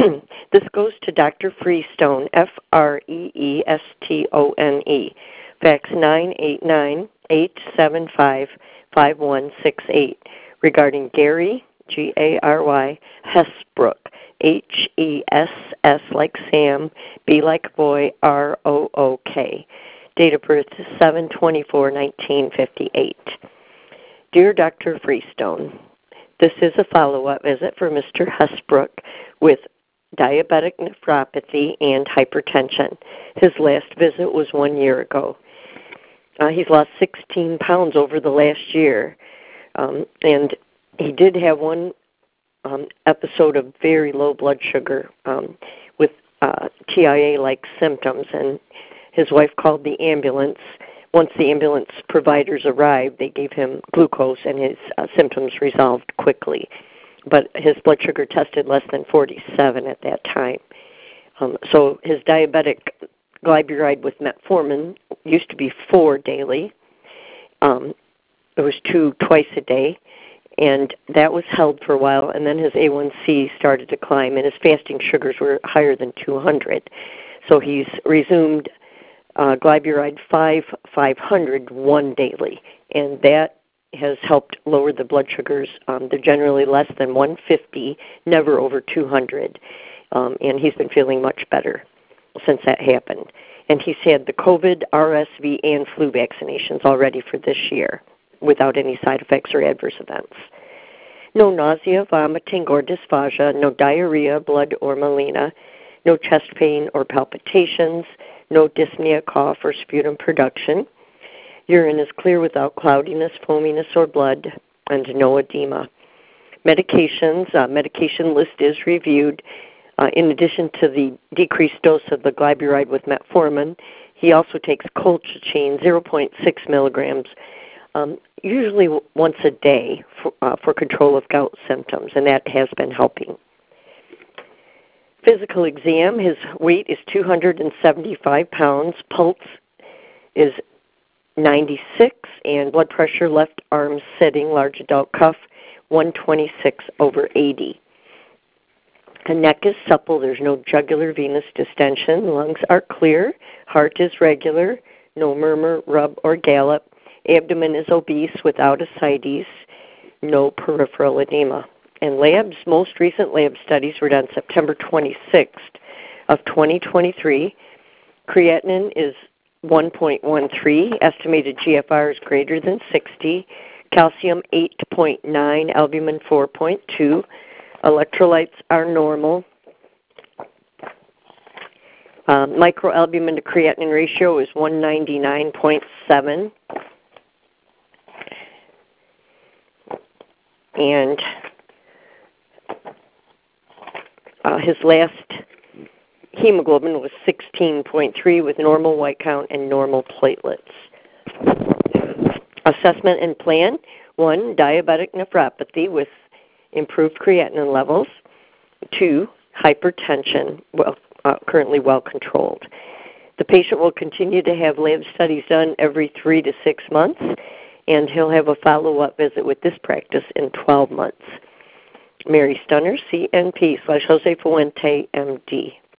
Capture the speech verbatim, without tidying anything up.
This goes to Doctor Freestone, F R E E S T O N E, fax nine eight nine, eight seven five, five one six eight, regarding Gary, G A R Y, Hessbrook, H E S S like Sam, B like boy, R O O K. Date of birth is seven twenty-four nineteen fifty-eight. Dear Doctor Freestone, this is a follow-up visit for Mister Hessbrook with diabetic nephropathy and hypertension. His last visit was one year ago. Uh, he's lost sixteen pounds over the last year, um, and he did have one um, episode of very low blood sugar um, with uh, T I A-like symptoms, and his wife called the ambulance. Once the ambulance providers arrived, they gave him glucose, and his uh, symptoms resolved quickly. But his blood sugar tested less than forty-seven at that time. Um, so his diabetic glyburide with metformin used to be four daily. Um, it was two twice a day, and that was held for a while, and then his A one C started to climb, and his fasting sugars were higher than two hundred. So he's resumed uh, glyburide five, five hundred, one daily, and that has helped lower the blood sugars. Um, they're generally less than one fifty, never over two hundred, um, and he's been feeling much better since that happened. And he's had the COVID, R S V, and flu vaccinations already for this year without any side effects or adverse events. No nausea, vomiting, or dysphagia, no diarrhea, blood, or melena, no chest pain or palpitations, no dyspnea, cough, or sputum production. Urine is clear without cloudiness, foaminess, or blood, and no edema. Medications, uh, medication list is reviewed. Uh, in addition to the decreased dose of the glyburide with metformin, he also takes colchicine, zero point six milligrams, um, usually once a day for, uh, for control of gout symptoms, and that has been helping. Physical exam, his weight is two hundred seventy-five pounds, pulse is ninety-six, and blood pressure, left arm sitting, large adult cuff, one twenty-six over eighty. The neck is supple. There's no jugular venous distension. Lungs are clear. Heart is regular. No murmur, rub, or gallop. Abdomen is obese without ascites. No peripheral edema. And labs, most recent lab studies were done September twenty-sixth of twenty twenty-three. Creatinine is one point one three. Estimated G F R is greater than sixty. Calcium eight point nine. Albumin four point two. Electrolytes are normal. Um, microalbumin to creatinine ratio is one ninety-nine point seven. And uh, his last hemoglobin was sixteen point three with normal white count and normal platelets. Assessment and plan. One, diabetic nephropathy with improved creatinine levels. Two, hypertension, well, uh, currently well controlled. The patient will continue to have lab studies done every three to six months, and he'll have a follow-up visit with this practice in twelve months. Mary Stunner, C N P slash Jose Fuente, M D.